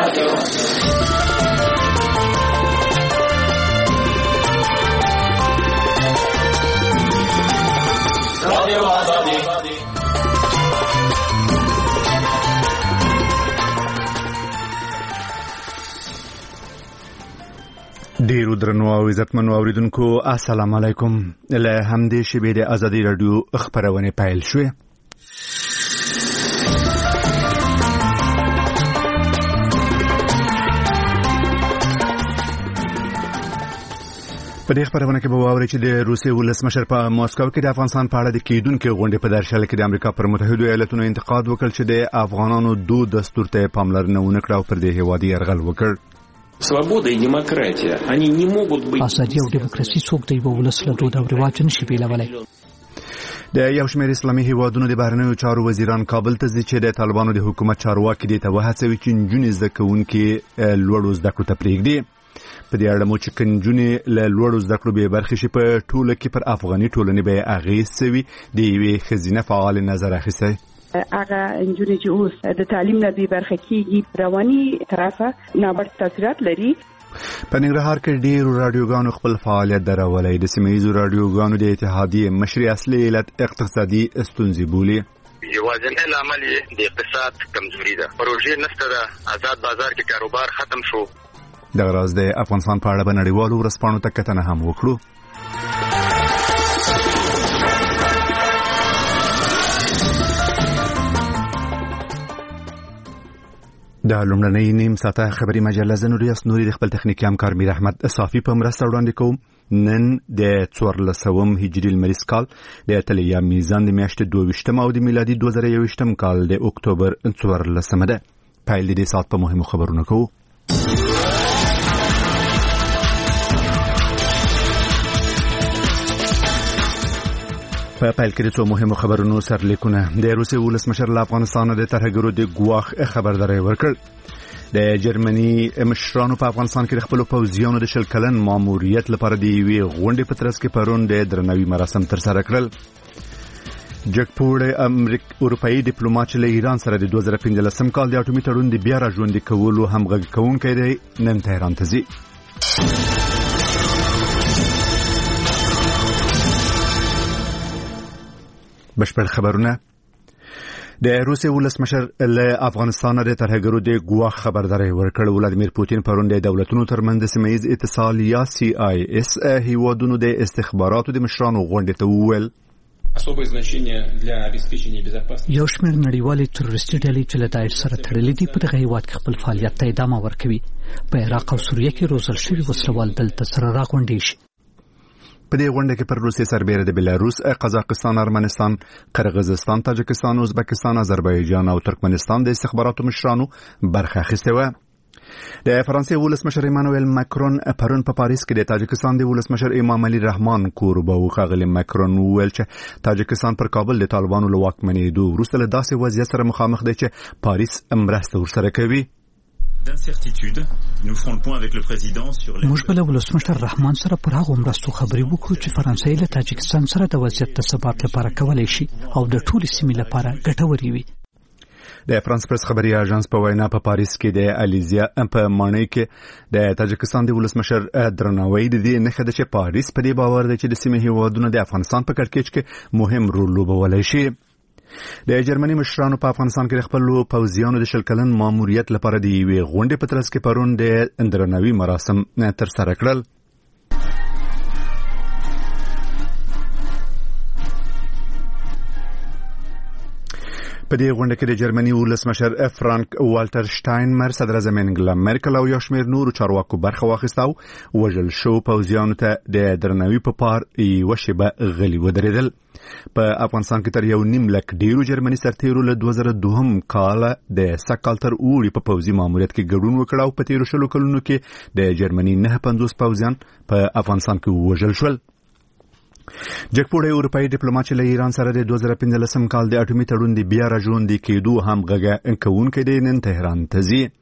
ډیرو درنو او عزتمنو اوریدونکو السلام علیکم. له همدې شیبې د ازادي رادیو خبرونه پیل شوې. په دې خبرونه کې به واورئ چې د روسیې ولسمشر په ماسکو کې د افغانستان په اړه د کېدونکو غونډې په درشل کې د امریکا پر متحده ایالاتونو انتقاد وکړ چې د افغانانو دود دستور ته پاملرنه ونه کړه او پر دې هیواد یرغل وکړ. Свобода и демократия, они не могут быть... آزادي او دیموکراسي څوک د یو ولس له دود او رواج نشي بیلولی. د یو شمېر اسلامي هیوادونو د بهرنیو چارو وزیران کابل ته ځي چې د طالبانو د حکومت چارواکي دي ته وهڅوي چې نجونې زده کوونکي لوړو زده کړو ته پرېږدي. په دې اړه مو چې نجونې له لوړو زده کړو بې برخې شي په ټوله کې پر افغاني ټولنې به اغېز شوي د یوې ښځینه فعال نظر اخیستی. هغه انجونې چې اوس د تعلیم نه بې برخې کېږي رواني طرفه نابرد تاثیرات لري. په ننګرهار کې ډېرو رادیوګانو خپل فعالیت درولی. د سیمه ییزو رادیوګانو د اتحادیې مشري اصلي علت اقتصادي ستونزې بولي. یوازینی لامل د اقتصاد کمزوري ده. پروژې نشته ده. آزاد بازار کې کاروبار ختم شو. دغه راز د افغانستان په اړه به نړیوالو ورځپاڼو ته کتنه هم وکړو. د لومړنۍ نیم ساعته خبري مجله زنوریاس نوري د خپل تخنیکي همکار میر احمد صافي په مرسته وړاندې کوم. نن د 14 هجري لمریز کال د تلیا میزان د میاشتې 22 او د میلادي 2021 کال د اکتوبر 14 ده. پیل دې ساعت په مهمو خبرونه کوو. په پیل کې د څو مهمو خبرونو سرلیکونه. د روسیې ولسمشر له افغانستان د ترهګرو د ګواښ خبرداری ورکړ. د جرمني مشرانو په افغانستان کې د خپل پوځیانو د 10 کلن ماموریت لپاره د یوې غونډې په ترڅ کې پرون د درناوي مراسم ترسره کړل. جګپوړ اروپایي ډیپلوماټ له ایران سره د 2015 کال د اټومي تړون د بیا راژوندي کولو همغږي کوونکی دی. نن تهران ته ځي. بشپړ خبرونه. د روسیې ولسمشر له افغانستان د ترهګرو د ګواښ خبرداری ورکړ. ولادیمیر پوتین پرون د دولتونو ترمنځ د سیمه ییز اتصال یا CIS هیوادونو د استخباراتو د مشرانو غونډې ته وویل یو شمېر نړیوالې تروریستي ډلې چې له داعش سره تړلې دي په دغه هیواد کې خپل فعالیت ته ادامه ورکوي. په عراق او سوریه کې روزل شوي وسلوال دلته سره راغونډې شي. په دې غونډه کې پر روسیې سربېره د بلاروس، قزاقستان، ارمنستان، قرغیزستان، تاجکستان، ازبکستان، آذربایجان او ترکمنستان د استخباراتو مشرانو برخه اخیستې وه. د فرانسې ولسمشر ایمانوئل ماکرون پرون په پاریس کې د تاجکستان د ولسمشر امام علی رحمان کوربه وغږلی. ماکرون وویل چې تاجکستان پر کابل د طالبانو له واکمنېدو وروسته له داسې وضعیت سره مخامخ دی چې پاریس مرسته ورسره کوي. موږ به له ولسمشر رحمان سره پر هغو مرستو خبرې وکړو چې فرانسې له تاجکستان سره د وضعیت د ثبات لپاره کولی شي او د ټولې سیمې لپاره ګټورې وي. د فرانس پریس خبري اژانس په وینا په پاریس کې د الیزیا په مانۍ کې د تاجکستان د ولسمشر درناوی د دې نښه ده چې پاریس په دې باور دی چې د سیمې هیوادونو د افغانستان په کړکېچ کې مهم رول لوبولی شي. د جرمني مشرانو په افغانستان کې خپل پوځیانو د 10 کلن ماموریت لپاره د یوې غونډې په ترڅ کې پرون د درناوي مراسم ترسره کړل. په دې غونډه کې د جرمني ولسمشر فرانک والټر شټاینمر، صدر اعظم انګلا مرکل او یو شمېر نورو چارواکو برخه واخیسته او وژل شو پوځیانو ته د درناوي په پار یوه شیبه غلي ودرېدل. په افغانستان کې تر 1.5 لک ډیرو جرمني سرتیرو له 2002 کال د سکال تر اوړي په پوځي ماموریت کې ګډون وکړ او په تیرو 20 کلونو کې د جرمني 950 پوځیان په افغانستان کې وژل شول. جګپوړی اروپایي ډیپلوماټ له ایران سره د 2015 کال د اټومي تړون د بیا راژوندي کېدو همغږي کوونکی دی. نن تهران ته ځي.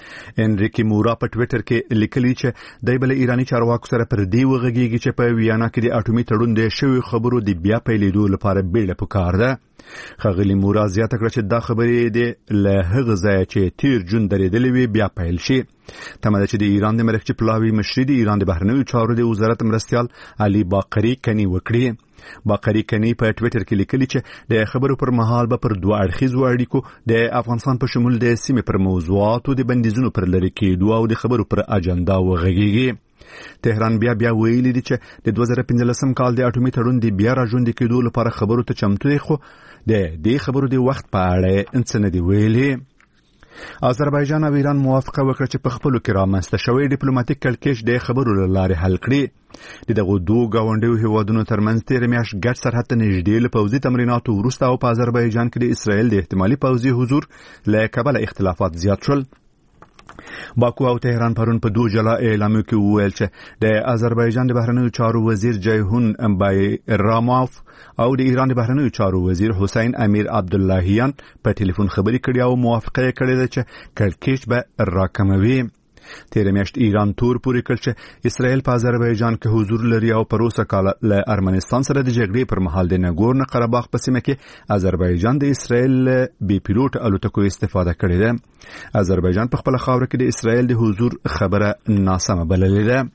انریکی مورا په ټویټر کې لیکلي چې د بل ایرانی چارواکو سره پر دی وغږیږي چې په ویانا کې د اټومي تړون د شوی خبرو د بیا پیلېدو لپاره بیړه پکار ده. ښاغلي مورا زیاته کړه چې دا خبرې د له هغه ځایه چې تیر جون درېدلې وي بیا پیل شي. تمه ده چې د ایران د مرکزي پلاوي مشري د ایران د بهرنیو چارو د وزارت مرستیال علي باقری کني وکړي. باقری کني په ټویټر کې لیکلي چې د خبرو پر مهال به پر دوه اړخیزو اړیکو د افغانستان په شمول د سیمې پر موضوعاتو د بندیزونو پر لري کېدو او د خبرو پر اجنډا وغږیږي. تهران بیا ویلي دي چې د 2015 کال د اټومي تړون د بیا راژوندي کېدو لپاره خبرو ته چمتو دي، خو د دې خبرو د وخت په اړه څه نه دی ویلي. آذربایجان او ایران موافقه وکړه چې په خپلو کې رامنځته شوی ډیپلوماټیک کړکېچ د خبرو له لارې حل کړي. د دغو دوه ګاونډیو هیوادونو ترمنځ تېره میاشت ګډ سرحد ته نږدې له پوځي تمریناتو وروسته او په آذربایجان کې د اسرائیل د احتمالي پوځي حضور له کبله اختلافات زیات شول. باکو او تهران پرون په دوه جلا اعلامیو کې وویل چې د آذربایجان د بهرنیو چارو وزیر جیهون بایراموف او د ایران د بهرنیو چارو وزیر حسین امیر عبداللهیان په ټلیفون خبرې کړې او موافقه یې کړې ده چې کړکېچ به راکموي. تیر میاشت ایران تور پورې کړ چې اسرائیل په آذربایجان کې حضور لري او پروسه کال له ارمنستان سره د جګړې پر مهال د نګورنو قرهباغ په سیمه کې آذربایجان د اسرائیل بي پیلوټ الوتکو استفاده کړې ده. آذربایجان په خپل خاور کې د اسرائیل د حضور خبره ناسمه بللې ده.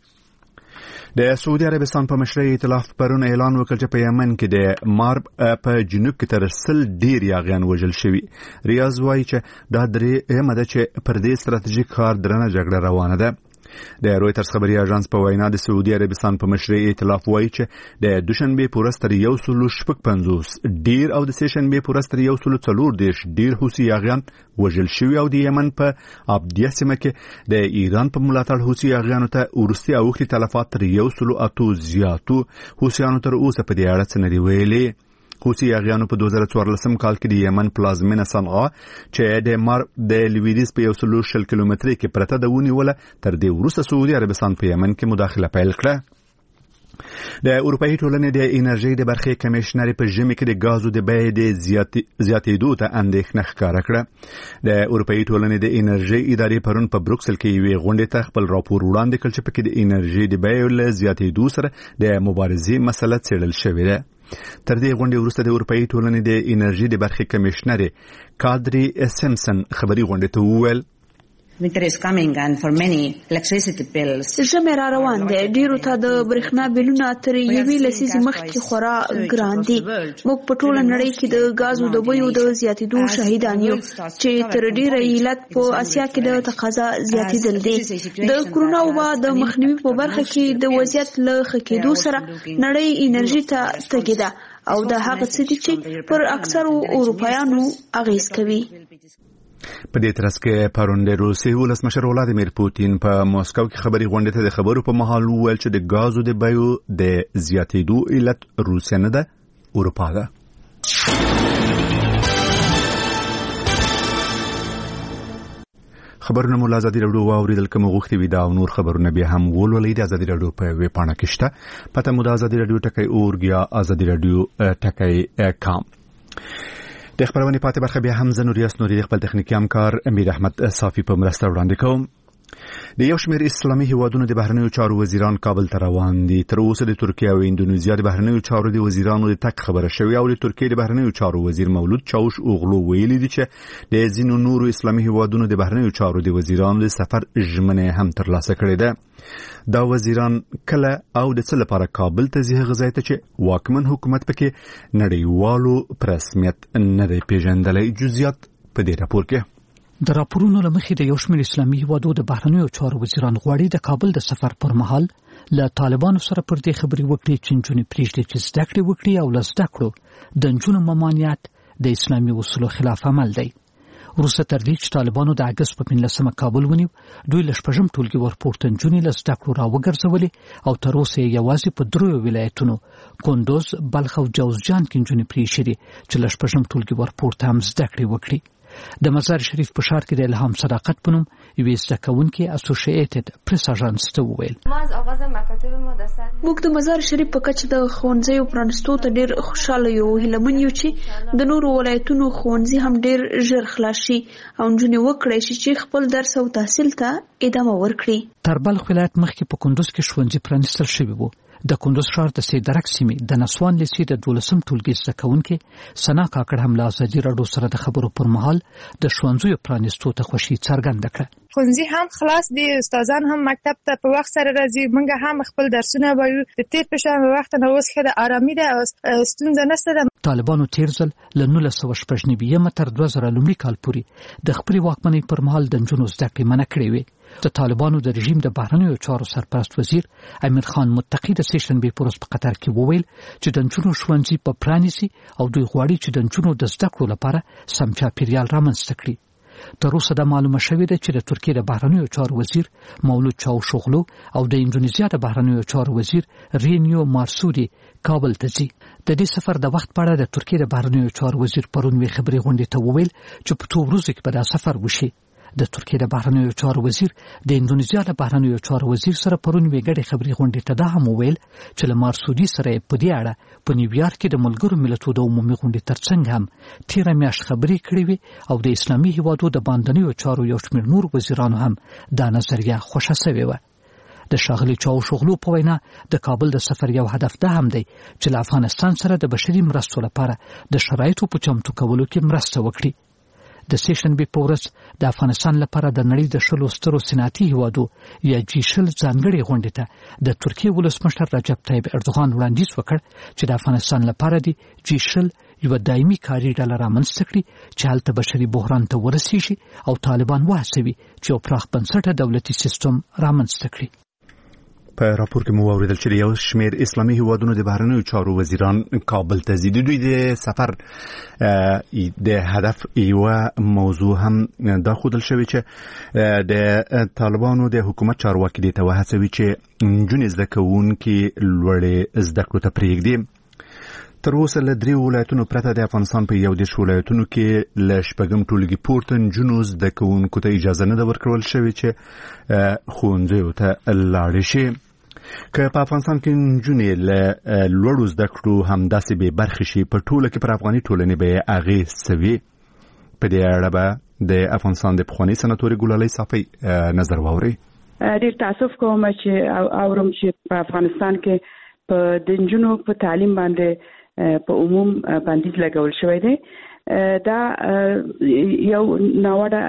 د سعودي عربستان په مشرۍ ائتلاف پرون اعلان وکړ چې په یمن کې د مارب په جنوب کې تر 100 ډیر یاغیان وژل شوي. ریاض وایي چې دا درې مده چې پر دې ستراتیژیک کار درنه جګړه روانه ده. د رويټرز خبري اژانس په وینا د سعودي عربستان په مشرۍ ائتلاف وایي چې د دوشنبه پورستر 150 ډیر او د سهشنبه پورستر 140 ډیر حوثي یاغیان وژل شوي او د یمن په ابدیه سیمه کې د ایران په ملاتړ حوثي یاغیانو ته ورستي اوختي تلفات تر 108 زیاتو. حوثیانو تر اوسه په دې اړه څه نه دی ویلي. حوثي یاغیانو په 2014 کال کې د یمن پلازمینه صنعا چې د مارب د لویدیز په 100 کیلومترۍ کې پرته ده ونیوله، تر دې وروسته سعودي عربستان په یمن کې مداخله پیل کړه. د اروپאי ټولنې د انرژي د برخې کمشنر په ژمي کې د غازو د بیې د زیاتېدو ته اندېښنه ښکاره کړه. د اروپאי ټولنې د انرژي ادارې پرون په بروکسل کې یوې غونډې ته خپل راپور وړاندې کړ چې پکې د انرژي د بیې له زیاتېدو سره د مبارزې مسله څېړل شوې ده. تر دې غونډې وروسته د اروپאי ټولنې د انرژي د برخې کمشنر کادري سیمسن خبري غونډې ته وویل Winter is coming and for many electricity bills. ژمی را روان دی، ډیرو ته د برېښنا بیلونه تر یوې لسیزې مخکې خورا ګران دي. موږ په ټوله نړۍ کې د غازو د بیو د زیاتېدو شاهدان یو چې تر ډیره علت په اسیا کې د تقاضا زیاتېدل دي. د کرونا وبا د مخنیوي په برخه کې د وضعیت له ښه کېدو سره نړۍ انرژي ته تږې ده او د هغه څه دي چې پر اکثرو اروپایانو اغیز کوي. په دې ترڅ کې پرون د روسیې ولسمشر ولادیمیر پوتین په موسکو کې خبري غونډې ته د خبرو په مهال وویل چې د غازو د بیو د زیاتېدو علت روسیه نه ده، اروپا ده. خبرونه مو ازادي راډیو واوریدل کوم غوښتي وي دا او نور خبرونه به هم ولولئ د ازادي راډیو په ویب پاڼه کې شته. پته مو د ازادي راډیو ټکی اورګیا ازادي راډیو ټکی کام. د خبرونه پاتې برخه بیا هم زنوریاس نوري خپل تخنیکی همکار امیر احمد صافی په مرسته وړاندې کوم. د یو شمېر اسلامي هیوادونو د بهرنیو چارو وزیران کابل ته روان دي. تر اوسه د ترکیه او اندونیزیا د بهرنیو چارو د وزیرانو د تک خبره شوی او د ترکیه د بهرنیو چارو وزیر مولود چاوش اوغلو ویلي دي چې د ځینو نورو اسلامي هیوادونو د بهرنیو چارو د وزیرانو د سفر ژمنه هم ترلاسه کړې ده. دا وزیران کله او د څه لپاره کابل ته ځي غځای ته چې واکمن حکومت پکې نړیوالو پرسمیت نه دی پیژندلی. جزئیات په دې راپور کې. د راپورونو لمخې د یو شمېر اسلامي هیوادو د بهرنیو چارو وزیران غواړي د کابل د سفر پر مهال له طالبانو سره پر دې خبرې وکړي چې نجونې پرېږدي چې زده کړې وکړي او له زده کړو د نجونو ممانعت د اسلامي اصولو خلاف عمل دی. وروسته تر دې چې طالبانو د اګست په 15 کابل ونیو، دوی له شپږم ټولګي ورپورته نجونې له زده کړو راوګرځولې او تر اوسه یوازې په 3 ولایتونو کندوز، بلخ او جوزجان کې نجونې پرېښې دي چې له شپږم ټولګي ورپورته هم زده کړې وکړي. د مزار شریف په ښار کې د الهام صداقت په نوم یوې زده کوونکې اسوسییټډ پریس اژانس ته وویل موږ د مزار شریف په کچه د ښوونځیو پرانستو ته ډېر خوشاله یو هیلهمن یو چې د نورو ولایتونو ښوونځي هم ډېر ژر خلاص شي او نجونې وکړای شي چې خپل درس او تحصیل ته ادامه ورکړي. تر بلخ ولایت مخکې په کندوز کې ښوونځي پرانستل شوي وو. د کندوز ښار د سیدرک سیمې د نسوان لیسې د 12م ټولګي زده کوونکې سنا کاکړ هم له ازادي راډیو سره د خبرو پر مهال د ښوونځیو پرانستو ته خوښي څرګنده کړه. ښوونځي هم خلاص دي، استادان هم مکتب ته په وخت سره راځي، موږ هم خپل درسونه وایو. د تیر په شان وخت نه اوس ښه د آرامي ده او ستونزه نشته ده. طالبانو تیر ځل له 1999 تر 2000 لومړي کال پورې د خپلې واکمنۍ پر مهال د نجونو زده کړې منع کړې وې. د طالبانو د رژیم د بهرنیو چارو سرپرست وزیر امیر خان متقی د سېشنبې په ورځ په قطر کې وویل چې د نجونو ښوونځي په پرانیسي او دوی غواړي چې د نجونو د زده کړو لپاره سم چاپیریال رامنځته کړي. تر اوسه دا معلومه شوې ده چې د ترکیې د بهرنیو چارو وزیر مولود چاوشوغلو او د انډونیزیا د بهرنیو چارو وزیر رینیو مارسودي کابل ته ځي. د دې سفر د وخت په اړه د ترکیې د بهرنیو چارو وزیر پرون وی خبري غونډې ته وویل چې په 2 ورځو کې به دا سفر وشي. د ترکیې د بهرنیو چارو وزیر د انډونیزیا د بهرنیو چارو وزیر سره پرون وی ګډه خبري غونډې ته دا هم وویل چې له مارسودي سره په دې اړه په نیویارک کې د ملګرو ملتونو د عمومي غونډې ترڅنګ هم تیر میاشت خبري کړې وي او د اسلامي هیوادو د باندنیو چارو یو شمېر نور وزیرانو هم دا نظریه خوښه شوې و. د ښاغلي چاوشوغلو په وینا د کابل د سفر یو هدف ده هم دی چې له افغانستان سره د بشري مرستو لپاره د شرایطو په چمتو کولو کې مرسته وکړي. د سېشنبې په ورځ د افغانستان لپاره د نړۍ د 10 سترو صنعتي هیوادو یا G20 ځانګړې غونډې ته د ترکیې ولسمشر رجب طیب اردوغان وړاندیز وکړ چې د افغانستان لپاره د G20 یو دایمي کاري ډله رامنځته کړي چې هلته بشري بحران ته ورسیږي او طالبان وهڅوي چې یو پراخ بنسټه دولتي سیستم رامنځته کړي. په راپور کې مو واوریدل چې یو شمېر اسلامي هیوادونو د بهرنیو چارو وزیران کابل ته ځي. دوی د سفر د هدف یو موضوع هم دا ښودل شوی چې د طالبانو د حکومت چارواکي دې ته وهڅوي چې نجونې زده کوونکي لوړې زده کړو ته پرېږدي. تر اوسه له 3 ولایتونو پرته د افغانستان په 11 ولایتونو کې له 6 ټولګي پورته نجونو زده کوونکو ته اجازه نه ده ورکړل شوې چې ښوونځیو ته لاړې شي. که په افغانستان کې نجونې له لوړو زده کړو همداسې بې برخې شي په ټوله کې پر افغاني ټولنې به اغېز سوي. په دې اړه به د افغانستان د پخواني سناتورې ګلالۍ صافۍ نظر واورئ. ډېر تاسف کوم چې اورم چې په افغانستان کې په د نجونو په تعلیم باندې په عموم بندیز لګول شوی دی. دا یو ناوړه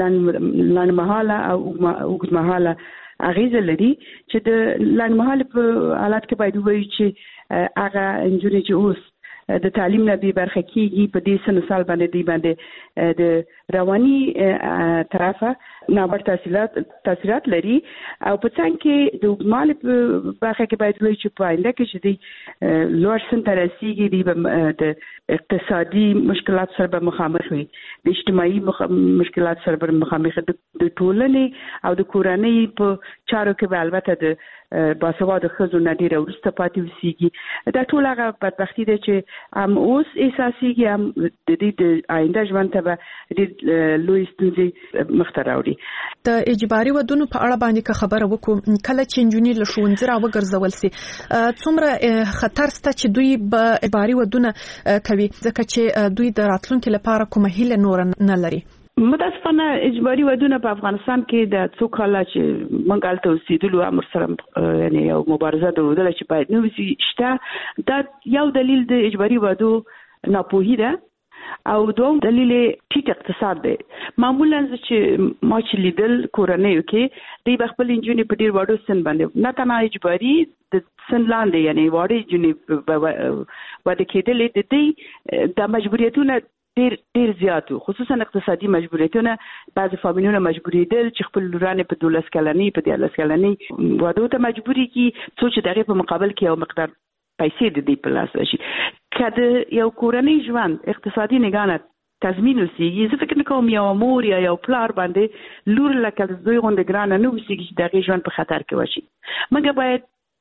لنډمهاله او اوږدمهاله اغیزه لري چې د لنډمهاله په حالت کې باید وایي چې هغه نجونې چې اوس د تعلیم نه بې برخه کیږي په دې سن سال باندې دی باندې د رواني طرفه نابر تاثیرات لري او په څنګه کې د اوږدمهاله په برخه کې باید وایي چې په آینده کې چې دی لوړ سن ته رسیږي دی د اقتصادي مشکلات سره به مخامخ وي، د اجتماعي مشکلات سره به مخامخ د ټولنې او د کورنۍ په چارو کې به البته د باسواده ښځو نه ډېره وروسته پاتې اوسېږي. دا ټول هغه بدبختي ده چې هم اوس احساسېږي، هم د دې د آینده ژوند ته به ډېر لوی ستونزې مخته راوړي. د اجباري ودونو په اړه باندې که خبره وکړو، کله چې نجونې له ښوونځي راوګرځول سي څومره خطر شته چې دوی به اجباري ودونه کوي ځکه چې دوی د راتلونکي لپاره کومه هیله نور نه لري. متاسفانه اجباري ودونه په افغانستان کې د څو کاله چې موږ هلته اوسېدلو امر سره یعنې یو مبارزه درلودله چې باید نه وسي شته. دا یو دلیل د اجباري ودو ناپوهي ده او دوم دلیل ټیټ اقتصاد دی. معمولا چې ما چې لیدل کورنیو کې دوی به خپل نجونې په ډېر وړو سن باندې نه تنها اجباري د سن لاندې یعنې وړې نجونې واده کېدلې د دوی د مجبوریتونه ډېر زیات وو، خصوصا اقتصادي مجبوریتونه. بعضې فامیلونه مجبورېدل چې خپل لورانې په 12 کلنۍ په 13 کلنۍ وادو ته مجبورې کړي څو چې د هغې په مقابل کې یو مقدار پیسې د دې په لاس راشي. که د یو کورنۍ ژوند اقتصادي نګاه نه تضمین اوسېږي، زه فکر نه کوم یو مور یا یو پلار باندې لور لکه د دوی غوندې ګرانه نه اوسېږي چې د هغې ژوند په خطر کې وشي. موږ باید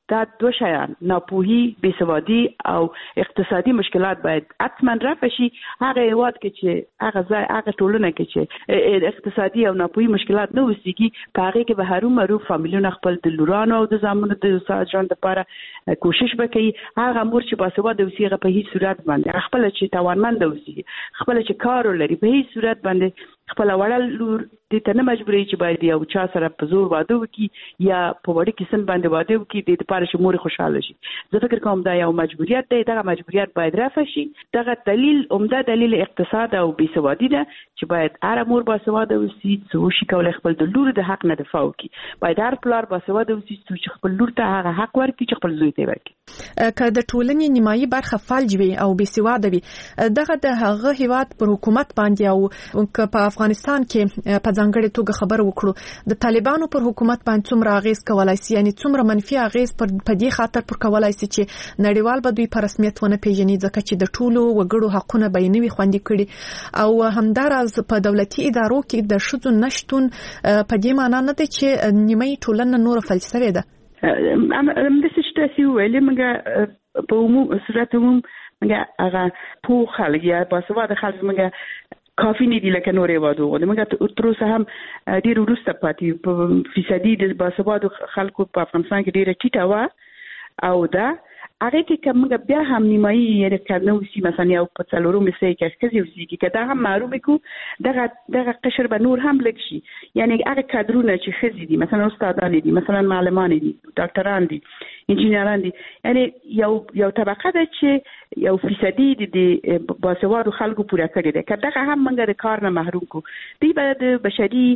دا دوه شیان ناپوهي بېسوادي او اقتصادي مشکلات باید حتما رفع شي. هغه هیواد کې چې هغه ټولنه کې چې اقتصادي او ناپوهي مشکلات نه وسیږي په هغه کې به هرومرو فامیلونه خپل د لورانو او د زامنو د ژوند لپاره کوشش وکړي. هغه مور چې باسواده اوسي هغه په هیڅ صورت باندې خپل چې توانمند اوسي خپل چې کار ولري په هیڅ صورت باندې خپل وړل لور دې ته نه مجبوري چې باید یو چا سره په زور واده وکړي یا په وړي کسن باندې واده وکړي د لپاره چې مور خوشاله شي. زه فکر کوم دا یو مجبوریت دی. دغه مجبوریت باید رفع شي. دغه عمده دلیل اقتصاد او بېسوادي ده چې باید هر مور باسواده اوسي چې شي کولای خپل د لور د حق نه دفاع وکړي. باید هر پلار باسواده اوسي چې خپل لور ته هغه حق ورکړي چې خپل زوی ته ورکړي. که د ټولنې نیمایي برخه فلج وي او بېسواده وي دغه د هغه هیواد پر حکومت باندې او که په افغانستان کې په ځانګړي توګه خبر وکړو د طالبانو پر حکومت باندې څومره اغیز کولای شي یعنی څومره منفي اغیز په دې خاطر پر کولای شي چې نړیوال به دوی په رسمیت ونه پیژني ځکه چې د ټولو وګړو حقونه به نه وي خوندي کړي او همداراز په دولتي ادارو کې د ښځو نشټون په دې معنی نه دی چې نیمه ټولنه نور فلج شوې ده. د سشتاسي ویلې موږ په عموم صورت عموم موږ هغه په خلک یا باسواده خلک موږ کافي نه دي لکه نورې وادو موږ تر اوسه هم ډېر وروسته پاتې په فیصدي د باسواده خلکو په افغانستان کې ډېره ټیټه وه او دا هغه کې موږ بیا هم نیمایي یعنی کنه وسی مثلا یو په څلورو مې کې ښځې وسیږي که دا هم معلومه کو دغه قشر به نور هم لږ شي. یعنی هغه کادرونه چې ښځې دي مثلا استادان دي مثلا معلمان دي ډاکټران دي انجینران دي یعنی یو طبقه ده چې یو فیصدي د باسوادو خلکو پوره کړی ده. که دغه هم موږ د کار نه محروم کو دی به د بشري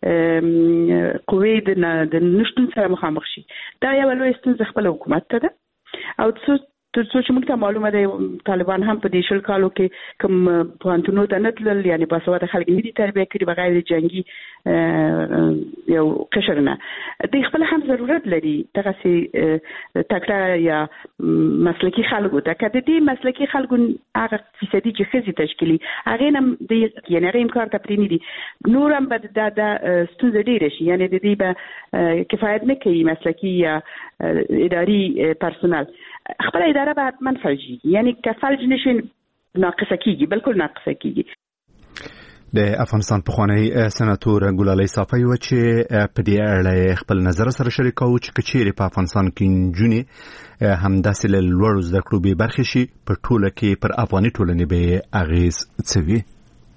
قوې د نشتون سره مخامخ شي. دا یو لوی ستونزه خپل حکومت ته ده او تر څو چې موږ ته معلومه ده طالبان هم په دې شل کالو کې کوم پوهنتونونو ته نه تلل یعنی باسواده خلک نه دي تربیه کړي بغیر د جنګي یو قشر نه. د خپل هم ضرورت لري دغسې تکړه یا مسلکي خلکو ته. که د دې مسلکي خلکو هغه فیصدي چې ښځې تشکیلي هغې نه هم یعنې هغې هم کار ته پرې نه دي نور هم به دا ستونزه ډېره شي. یعنې د دې به کفایت نه کوي مسلکي یا اداري پرسونل. خپل اداره به حتما فلجي یعنی که فلج نشي ناقصه کیږي بالکل ناقصه کیږي. د افغانستان پخوانی سناتور ګلالۍ صافی و چې په دې اړه خپل نظر سره شریکو چې کچېرې په افغانستان کې نجونې همداسې له لوړو زده کړو بې برخې شي په ټوله کې پر افغاني ټولنې به اغیز څه وي.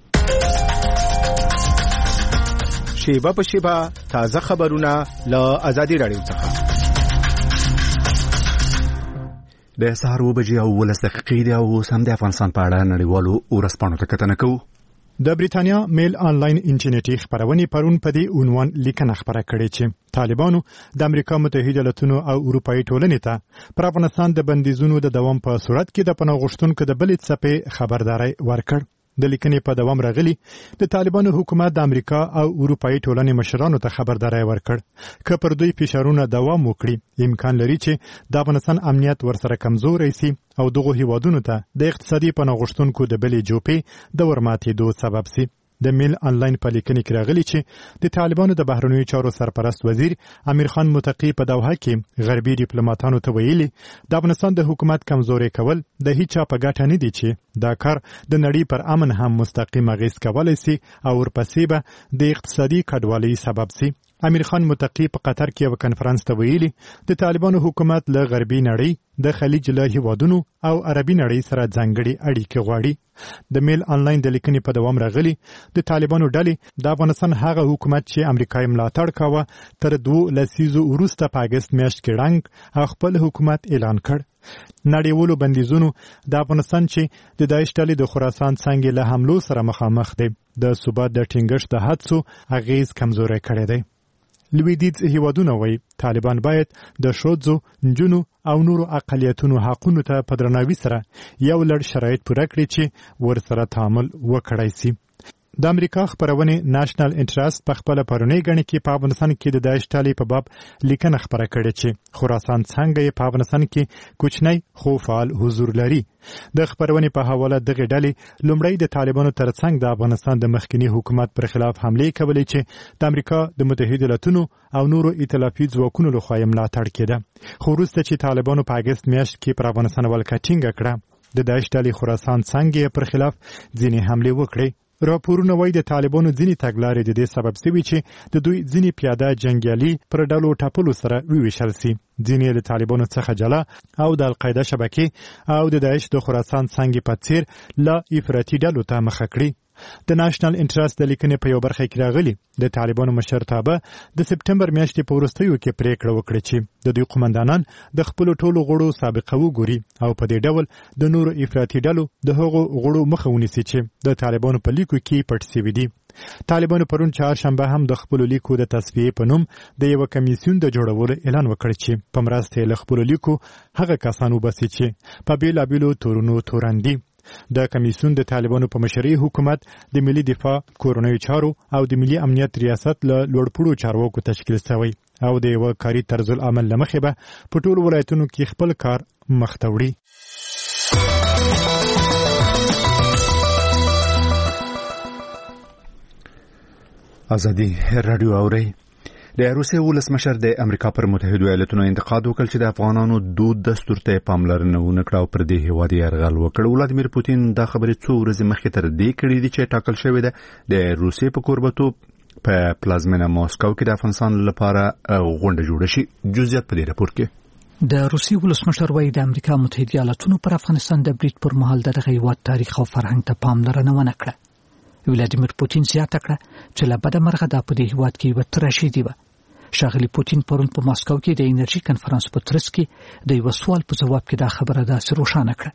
شیبه په شیبه تازه خبرونه له ازادي راډیو څخه د سهار 7:19 دی او سم د افغانستان په اړه نړیوالو ورځپاڼو ته کتنه کوو. د بریتانیا میل آنلاین انټرنیټي خبرونه پرون په دې عنوان لیکنه خبره کړې چې طالبانو د امریکا متحده ایالاتونو او اروپאי ټولنې ته پر افغانستان د بندیزونو د دوام په صورت کې د پناه غوښتونکو د بلې څپې خبرداري ورکړ. د لیکنې په دوام راغلي د طالبانو حکومت د امریکا او اروپאי ټولنې مشرانو ته خبرداري ورکړ که پر دوی فشارونه دوام وکړي امکان لري چې د افغانستان امنیت ورسره کمزوري شي او دغه هیوادونو ته د اقتصادي پناه غوښتونکو د بلې جوپې د ورماتېدو سبب شي. د میل آنلاین په لیکنه کې راغلي چې د طالبانو د بهرنیو چارو سرپرست وزیر امیر خان متقی په دوحه کې غربي ډیپلوماټانو ته ویلي د افغانستان د حکومت کمزوري کول د هیڅ چا په ګټه نه دي چې دا کار د نړۍ پر امن هم مستقیم اغیز کولای شي او ورپسې به د اقتصادي کډوالۍ سبب شي. امیر خان متقی په قطر کې یو کنفرانس ته ویلي د طالبانو حکومت له غربي نړۍ د خلیج له هیوادونو او عربي نړۍ سره ځانګړي اړیکې غواړي. د میل آنلاین د لیکنې په دوام راغلي د طالبانو ډلې د افغانستان هغه حکومت چې امریکای ملاتړ کاوه تر 2 لسیزو وروسته په اگست میاشت کې ړنګ او خپل حکومت اعلان کړ. نړیوالو بندیزونو د افغانستان چې د داعش ډلې د خراسان څنګه له حملو سره مخامخ دي د ثبات د ټینګښت د هڅو اغیز کمزوري کړی دی. لویدیځ هیوادونه وایي طالبان باید د ښځو، نجونو او نورو اقلیتونو حقونو ته په درناوي سره یو لړ شرایط پوره کړي چې ورسره تعامل وکړای شي. د امریکا خبرونه نېشنل انټرست په خپل پرونی غنی کې په افغانستان کې د داعش ډلې په باب لیکنه خبره کړې چې خراسان څنګه په افغانستان کې کوچنی خو فعال حضور لري. د خبرونه په حواله دغه ډلې لومړی د طالبانو ترڅنګ د افغانستان د مخکنی حکومت پر خلاف حمله کولې چې د امریکا د متحده ایالاتونو او نورو ائتلافي ځواکونو لخوا ملاتړ کېده. خو وروسته چې طالبانو په اگست میاشت کې پر افغانستان ولکټینګ کړه د داعش ډلې خراسان څنګه پر خلاف ځینې حمله وکړې. راپورونه وايي د طالبانو ځینې تګلارې د دې سبب شوي چې د دوی ځینې پیاده جنگیالي پر ډلو ټاپلو سره ویشل سي. ځینې له طالبانو څخه جلا او د القاعده شبکې او د داعش د خراسان څنګه په څیر لا افراطي ډلو ته مخه کړي. د نېشنل انټرست د لیکنې په یو برخه کې راغلي د طالبانو مشرتابه د سپټمبر میاشتې په وروستیو کې پریکړه وکړه چې د دوی قومندانان د خپل ټولو غړو سابقه وګوري او په دې ډول د نورو افراطي ډلو د هغو غړو مخه ونیسي چې د طالبانو په لیکو کې پټ شوي دي. طالبانو پرون چهارشنبه هم د خپل لیکو د تصفیه په نوم د یو کمیسیون د جوړولو اعلان وکړ چې په مرسته له خپل لیکو هغه کسانو بسي چې په بیلابیلو تورونو تورندي. د کمیسیون د طالبانو په مشرۍ حکومت د ملي دفاع، کورنیو چارو او د ملي امنیت ریاست له لوړپوړو چارواکو تشکیل شوی او د یو کاري طرز العمل لمخې به په ټولو ولایتونو کې خپل کار مخته وړي. ازادي رادیو اوري. د روسیې ولسمشر د امریکا پر متحده ایالاتونو انتقاد وکړ چې د افغانانو دود دستور ته پاملرنه ونه کړه او پر دې هیواد یرغل وکړ. ولادیمیر پوتین دا خبرې څو ورځې مخکې تر دې کړې دي چې ټاکل شوې ده د روسیې په کوربتوب په پلازمینه ماسکو کې د افغانستان لپاره غونډه جوړه شي. جزئیات په دې راپور کې. د روسیې ولسمشر وایي د امریکا متحده ایالاتونو پر افغانستان د برید پر مهال دغه هیواد تاریخ او فرهنګ ته پاملرنه ونه کړه. ولادیمیر پوتین زیاته کړه چې له بده مرغه د په دې هیواد کې یو تراشیدي و. ښاغلی پوتین پرون په ماسکو کې د انرژي کنفرانس په ترڅ کې د یو سوال په جواب کې دا خبره داسې روښانه کړه.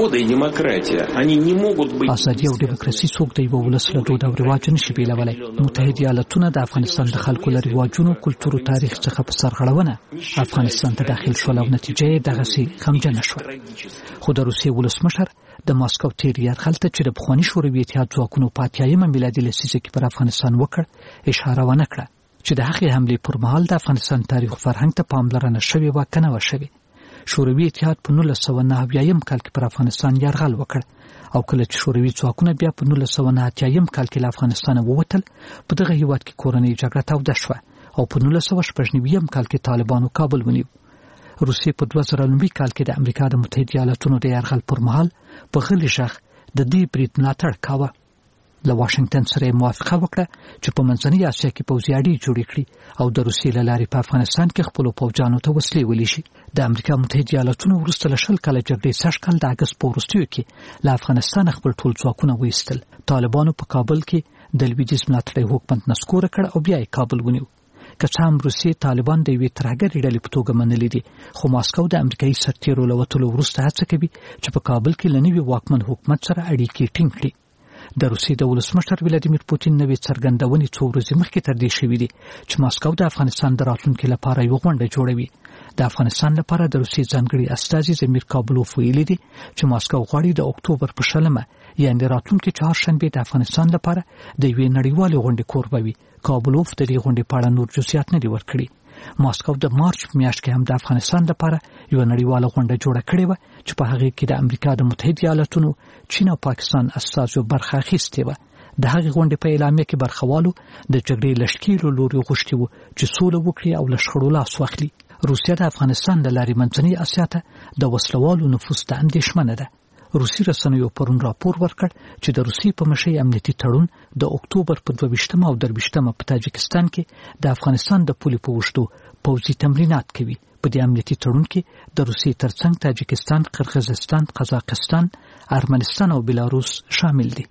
ازادي او دیموکراسي څوک د یو ولس له دود او رواجو نشي بیلولی. متحده ایالاتونه د افغانستان د خلکو له رواجونو، کلتور او تاریخ څخه په سرغړونه افغانستان ته داخل شول او نتیجه یې دغسې غمجنه شوه. خو د روسیې ولسمشر د ماسکو تیر یرغل ته چې د پخواني شوروي اتحاد ځواکونو په 80مه میلادي لسیزه کې پر افغانستان وکړ اشاره ونه کړه چې د هغې حملې پر مهال د افغانستان تاریخ فرهنګ ته پاملرنه شوې وه که نه وه شوې. شوروي اتحاد په 1989 کال کې پر افغانستان یرغل وکړ او کله چې شوروي ځواکونه بیا په 1980 کال کې له افغانستانه ووتل په دغه هیواد کې کورنۍ جګړه توده شوه او په 1999 کال کې طالبانو کابل ونیو. روسیې په 2009 کال کې د امریکا د متحده ایالاتونو د یرغل پر مهال په غلي غږ د دې برید ملاتړ کاوه. له واشنگټن سره موافقه وکړه چې په منځنۍ اسیا کې پوځي اړیکې جوړې کړي او د روسیې له لارې په افغانستان کې خپلو پوځیانو ته وسلې ولیشي. د امریکا متحده ایالاتونو وروسته له 20 کاله جګړې سږ کال د اګست په وروستیو کې له افغانستان خپل ټول ځواکونه وایستل. طالبانو په کابل کې د لویدیځ ملاتړی حکومت نسکوره کړ او بیا یې کابل ونیو. که څه هم روسیې طالبان د یوې ترهګرې ډلې په توګه منلي دي، خو ماسکو د امریکایي سرتیرو له وتلو وروسته هڅه کوي چې په کابل کې له نوي واکمن حکومت سره اړیکې ټینګ کړي. د روسیې د ولسمشر ولادیمیر پوتین نوې څرګندونې څو ورځې مخکې تر دې شوې دي چې ماسکو د افغانستان د راتلونکي لپاره یو غونډه جوړوي. د افغانستان لپاره د روسیې ځانګړي استازي زمیر کابلوف ویلي دي چې ماسکو غواړي د اکتوبر په 20مه یعنې راتلونکي چهارشنبه د افغانستان لپاره د یوې نړیوالې غونډې کوربه وي. کابلوف د دې غونډې په اړه نور جزئیات نه دي ورکړي. ماسکو د مارچ په میاشت کې هم د افغانستان لپاره یو نړیواله غونډه جوړه کړې وه چې په هغې کې د امریکا د متحده ایالاتونو، چین او پاکستان استازو برخه اخیستې وه. د هغې غونډې په اعلامیه کې برخوالو د جګړې له ښکېلو لوري غوښتي وو چې سوله وکړي او له شخړو لاس واخلي. روسیه د افغانستان له لارې منځنۍ اسیا ته د وسلوالو نفوذ ته اندېښمنه ده. روسي رسنیو پرون راپور ورکړ چې د روسیې په مشرۍ امنیتي تړون د اکتوبر په 22 او 23 په تاجکستان کې د افغانستان د پولې په وشتو پوځي تمرینات کوي. په دې امنیتي تړون کې د روسیې ترڅنګ تاجکستان، قرغیزستان، قزاقستان، ارمنستان او بلاروس شامل دي.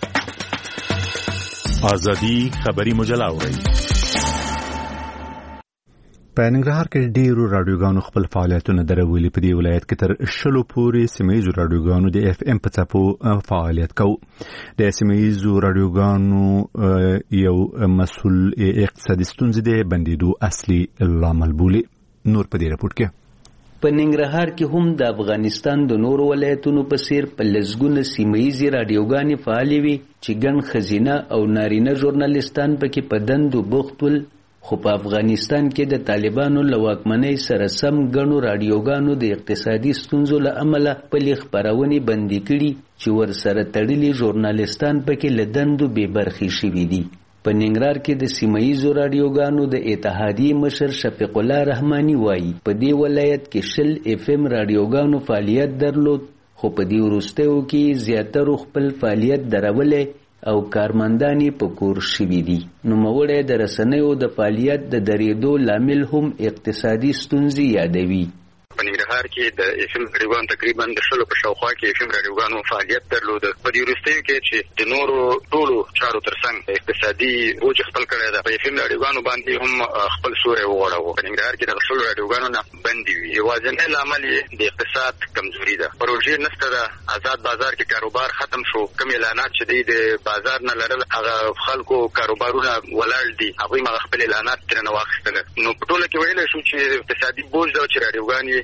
ازادي خبري مجله اوري. په ننګرهار کې ډیرو رادیوګانو خپل فعالیتونه درولي. په دې ولایت کې تر 10 پورې سیمه‌ییزو رادیوګانو د اف ام په څپو فعالیت کوي. د سیمه‌ییزو رادیوګانو یو مسؤل اقتصادي ستونزې د بندیدو اصلي لامل بولي. نور په دې راپور کې په ننګرهار کې هم د افغانستان د نورو ولایتونو په څیر په لسګونه سیمه‌یزې راډیوګانې فعالې وي چې ګڼ ښځینه او نارینه ژورنالیستان پکې په دندو بوخت ول، خو په افغانستان کې د طالبانو له واکمنۍ سره سم ګڼو راډیوګانو د اقتصادي ستونزو له امله خپلې خپرونې بندي کړي چې ورسره تړلي ژورنالیستان پکې له دندو بې برخې شوي دي. په ننګرهار کې د سیمه‌یزو راډیوګانو د اتحادیې مشر شفیق الله رحماني وایي په دې ولایت کې 20 FM راډیوګانو فعالیت درلود، خو په دې وروستیو کې زیاترو خپل فعالیت درولی او کارمندانې په کور شوي دي. نوموړی د رسنیو د فعالیت د درېدو لامل هم اقتصادي ستونزې یادوي. په ننګرهار کې د FM راډیوګانو تقریبا د 10 په شاوخوا کې FM راډیوګانو فعالیت درلود. په دې وروستیو کې چې د نورو ټولو چارو ترڅنګ اقتصادي بوج خپل کړی ده، په FM راډیوګانو باندې هم خپل سوری وغوړاوه. په ننګرهار کې د 10 راډیوګانو نه بندي وي. یوازینی لامل د اقتصاد کمزوري ده. پروژې نشته ده، آزاد بازار کې کاروبار ختم شو. کوم اعلانات چې د بازار نه لرل هغه خلکو کاروبارونه ولاړ دي، هغوی ما خپل اعلانات ترنه واخیستل. نو په ټوله کې ویلی شو چې اقتصادي بوج ده چې راډیوګانې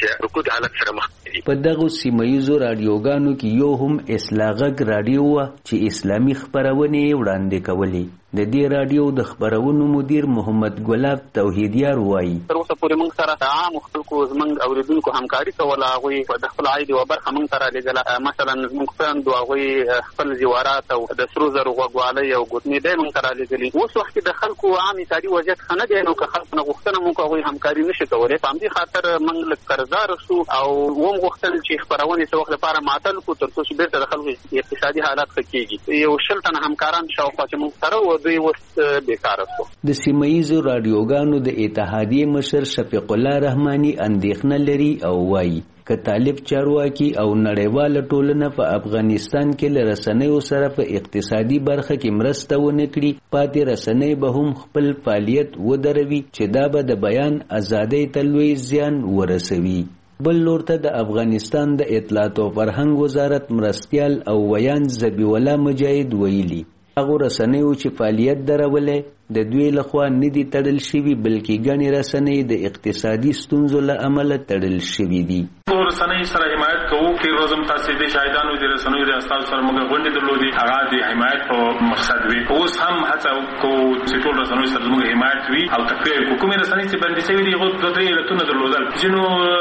په دغو سیمه‌یزو راډیوګانو کې یو هم اصلاح غږ راډیو وه چې اسلامي خپرونې وړاندې کولې. د دې راډیو د خپرونو مدیر محمد ګلاب توحیدیار وایي تر اوسه پورې موږ سره عام خلکو زموږ اوریدونکو همکاري کوله، هغوی د خپل عاید یوه برخه موږ ته رالیږله. مثلا زموږ خویندو هغوی خپل زیورات او د سرو زرو غوږوالۍ او ګوتمې دی موږ ته رالیږلي. اوس وخت کې د خلکو عام اقتصادي وضعیت ښه نه دی، نو که خلکو نه غوښتنه موږ هغوی همکاري نشي کولی. په همدې خاطر موږ لږ قرضدار شو او وم غوښتل چې خپرونې څه وخت لپاره معطل کړو تر څو چې بېرته د خلکو اقتصادي حالات ښه کېږي. یو 20 تنه همکاران شاوخوا چې موږ سره وو دوی اوس بیکاره شو. د سیمه‌یزو راډیوګانو د اتحادیې مشر شفیق الله رحماني اندېښنه لري او وایي که طالب چارواکي او نړیواله ټولنه په افغانستان کې له رسنیو سره په اقتصادي برخه کې مرسته ونه کړي، پاتې رسنۍ به هم خپل فعالیت ودروي چې دا به د بیان ازادۍ ته لوی زیان ورسوي. بل لور ته د افغانستان د اطلاعات او فرهنګ وزارت مرستیال او ویان ذبیح الله مجاهد ویلي هغو رسنیو چې فعالیت درولی د دوی لخوا نه دي تړل شوي، بلکې ګڼې رسنۍ د اقتصادي ستونزو له امله تړل شوي دي. رسنۍ سره حمایت کوو کې روزم تاسو د شاهدانو د رسنیو د استاد سره موږ غونډې درلودې، هغه د حمایت په مقصد وي. اوس هم هڅه کوو چې ټول رسنیو سره موږ حمایت وي او تقویه وکړو. کومې رسنۍ چې بندي شوي دي هغو 2-3 علتونه درلودل، ځینو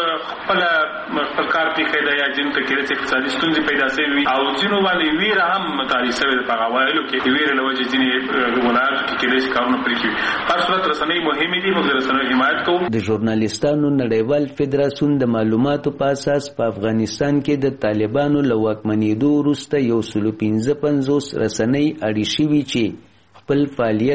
خپل کار پرېښی دی یا ځینو ته کېدای شي اقتصادي ستونزې پیدا شوي وي او ځینو باندې ویره هم متعرض شوې ده. په هغه اوایلو کې د ویرې له وجې ځینې ولایاتو کې کېدای شي کارونه پرې کړي. هر صورت رسنۍ مهمې دي، موږ د رسنیو حمایت کوو. د ژورنالیستانو نړیوال فدراسیون د معلوماتو په اساس په افغانستان کې د طالبانو له واکمنېدو وروسته 155 رسنۍ اړې شوي چې خپل فعالیت